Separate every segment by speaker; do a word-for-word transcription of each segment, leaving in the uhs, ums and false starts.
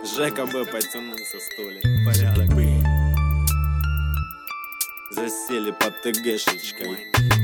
Speaker 1: Жека Б потянулся столик. Порядок. Засели под ТГшечкой.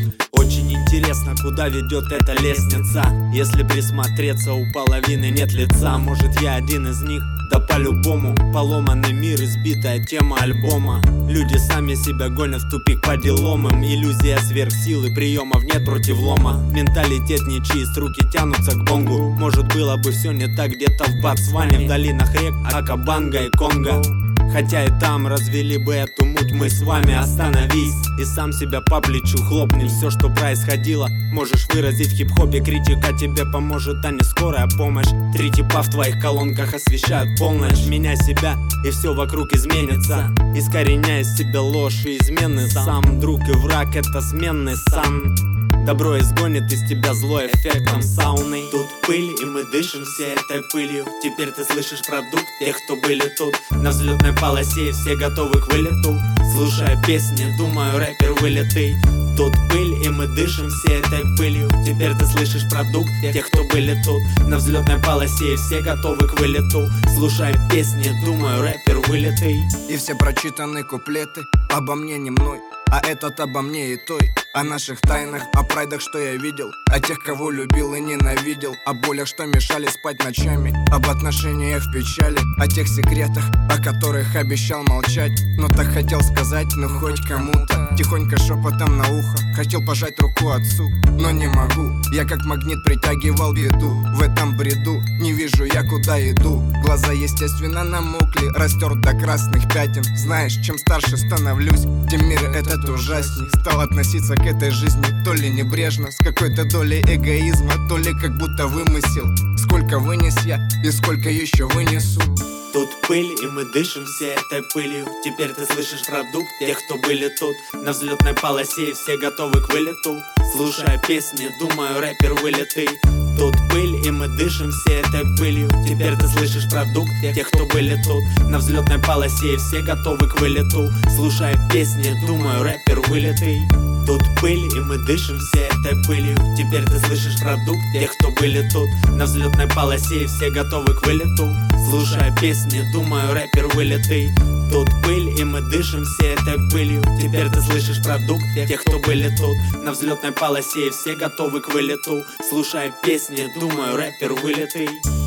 Speaker 1: Очень интересно, куда ведет эта лестница. Если присмотреться, у половины нет лица. Может, я один из них? Да по-любому. Поломанный мир, избитая тема альбома. Люди сами себя гонят в тупик по делам им. Иллюзия сверхсилы, приемов нет против лома. Менталитет нечист, руки тянутся к бонгу. Может, было бы все не так где-то в Ботсване, в долинах рек Акабанга и Конго. Хотя и там развели бы эту муть мы с вами. Остановись и сам себя по плечу хлопни. Все, что происходило, можешь выразить в хип-хопе. Критика тебе поможет, а не скорая помощь. Три типа в твоих колонках освещают полночь. Меняй себя, и все вокруг изменится. Искореняй из себя ложь и измены. Сам друг и враг — это сменный сан. Добро изгонит из тебя зло эффектом сауны. Тут пыль, и мы дышим всей этой пылью. Теперь ты слышишь продукт тех, кто были тут. На взлетной полосе и все готовы к вылету. Слушая песни, думаю, рэпер вылитый. Тут пыль, и мы дышим всей этой пылью. Теперь ты слышишь продукт тех, кто были тут. На взлетной полосе и все готовы к вылету. Слушая песни, думаю, рэпер вылитый.
Speaker 2: И все прочитаны куплеты обо мне, не мной, а этот обо мне и той. О наших тайнах, о прайдах, что я видел, о тех, кого любил и ненавидел, о болях, что мешали спать ночами, об отношениях в печали, о тех секретах, о которых обещал молчать, но так хотел сказать, ну хоть кому-то. Тихонько шепотом на ухо хотел пожать руку отцу, но не могу. Я как магнит притягивал беду. В этом бреду не вижу я, куда иду. Глаза естественно намокли, растер до красных пятен. Знаешь, чем старше становлюсь, тем мир этот ужасней. Стал относиться к этой жизни то ли небрежно, с какой-то долей эгоизма, то ли как будто вымысел. Сколько вынес я и сколько еще вынесу.
Speaker 1: Тут пыль, и мы дышим всей этой пылью. Теперь ты слышишь продукт тех, кто были тут. На взлетной полосе и все готовы к вылету. Слушая песни, думаю, рэпер вылитый. Тут пыль, и мы дышим всей этой пылью. Теперь ты слышишь продукт тех, кто были тут. На взлетной полосе и все готовы к вылету. Слушая песни, думаю, рэпер вылитый. Тут пыль, и мы дышим всей этой пылью. Теперь ты слышишь продукт тех, кто были тут. На взлетной полосе и все готовы к вылету. Слушая песни, думаю, рэпер вылитый. Тут пыль, и мы дышим всей этой пылью. Теперь ты слышишь продукт тех, кто были тут. На взлетной полосе и все готовы к вылету. Слушая песни, думаю, рэпер вылитый.